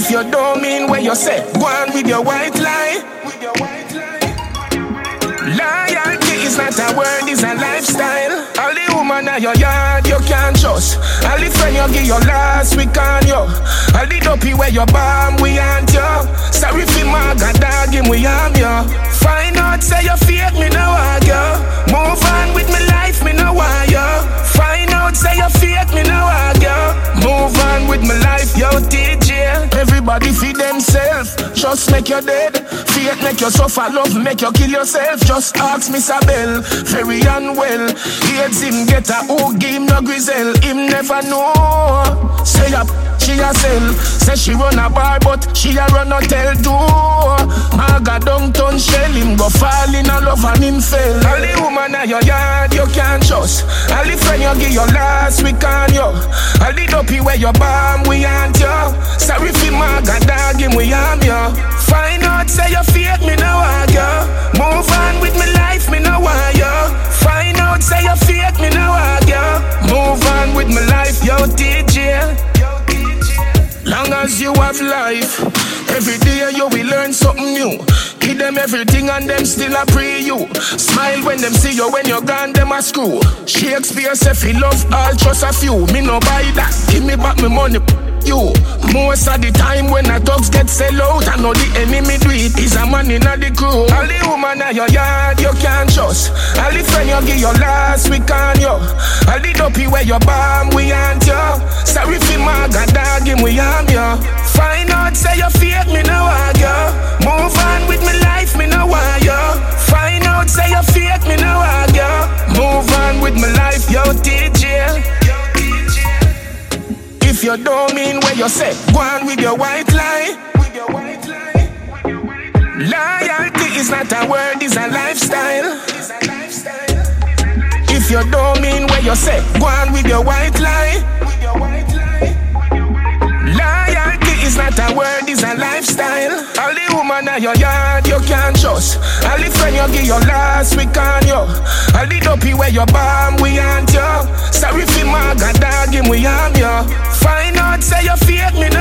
If you don't mean what you say, go on with your white lie. Loyalty is not a word, it's a lifestyle. All the woman at your yard you can't trust. All the friend you give your last week on you. All the dopey where you bomb we aren't you. Sorry for my god dog him we am you. Find out say you fake me no argue. Move on with my life me no want you. Find out say you fake me no argue. Move on with my life yo DJ. Everybody feed themselves. Just make you dead. Fate make you suffer. Love make you kill yourself. Just ask Miss Abel. Very unwell. AIDS him get a who give him no grizzle. Him never know. Say up, she a sell. Say she run a bar but she a run hotel too. Maga downtown shell. Him go fall in a love and him fail. All the woman at your yard you can't trust. All the friend you give your last week on you. All the dopey where you bomb we aren't you. Sorry for Maga dog him we am you. Find out say you fake me no argue. Move on with my life me no want you. Find out say you fake me no argue. Move on with my life yo DJ. Long as you have life, every day you will learn something new. Give them everything and them still a pray you. Smile when them see you, when you're gone them a screw. Shakespeare say he love all just a few. Me no buy that, give me back my money. You, most of the time when the dogs get sell out, I know the enemy do it, is a man in the crew. All the woman at your yard you can't trust. All the friend you give your last week on you. All the dopey where you bomb we aren't you. Sorry for my god dog him we am you. Find out say you fake me no argue. Move on with my life me no want you. Find out say you fake me no argue. Move on with my life yo DJ. If you don't mean what you say, go on with your white lie. Loyalty is not a word, it's a lifestyle. If you don't mean what you say, go on with your white lie. Loyalty is not a word, it's a lifestyle. All the woman at your yard you can't trust. All the friend you give your last week on you. All the dopey where you bomb we aren't you. Sorry for my god dog him we am you. Find out say you fake me no